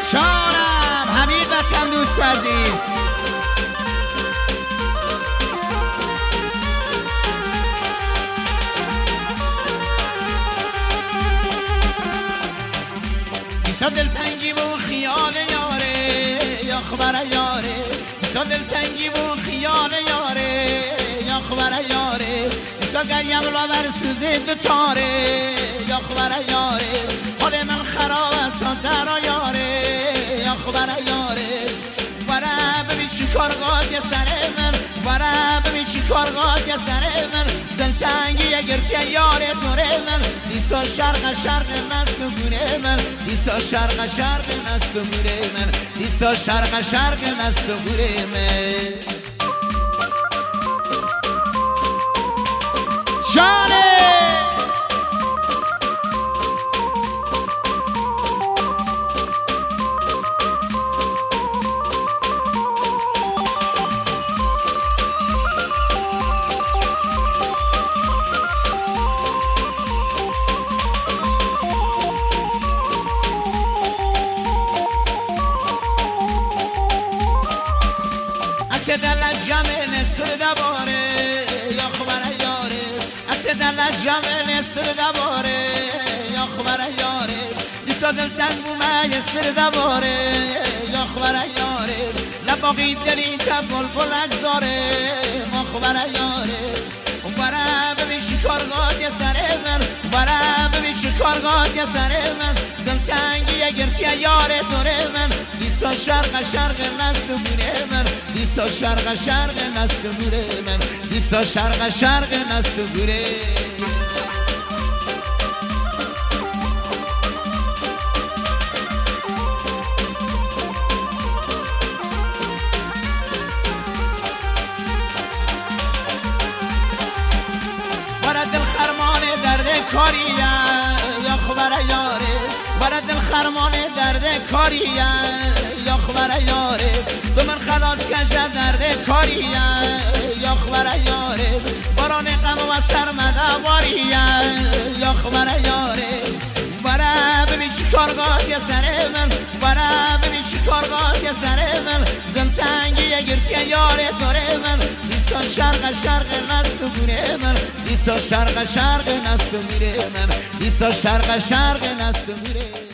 شانم حمید وطن دوست عزیز ایسا دلتنگی و خیال یاره یا خبر یاره ایسا دلتنگی و خیال یاره یا خبر یاره ایسا گریم لاور سوزه دوچاره یا خبر یاره حال من خراب است درا یاره یا خبر یاره برا ببین چی کارگاه یه سر من برا ببین چی کارگاه یه سر من دلتنگی اگرچه یاره دوره من دیسا شرق نست و گوره من دیسا شرق نست و گوره من دیسا شرق نست و گوره من جانه دل جمع نصر دواره یا خبر یاره عکس دل جمع نصر دواره یا خبر یاره دیسا دل تنگ بومه یسر دواره یا خبر یاره لباقی دلی تبول بل اگزاره ما خبر یاره برا ببین چی کارگاه یه سر من برا ببین چی کارگاه یه سر من دل تنگی اگرچه یاره دوره من دیسا شرق نست و گوره من دیسا شرق نست و گوره من دیسا شرق نست و گوره برا دل خرمان درد کاریه یا خبر یاره برا دل خرمان درد کاریه یا خبر یاره دو من خلاص کشم درد کاریه یا خبر یاره باران غم و سرمده باریه یا خبر یاره برا ببین چی کارگاه یه سر من برا ببین چی کارگاه یه سر من دل تنگی اگرچه یاره دوره من دیسا شرق نست و گوره من دیسا شرق نست و گوره من دیسا شرق نست و گوره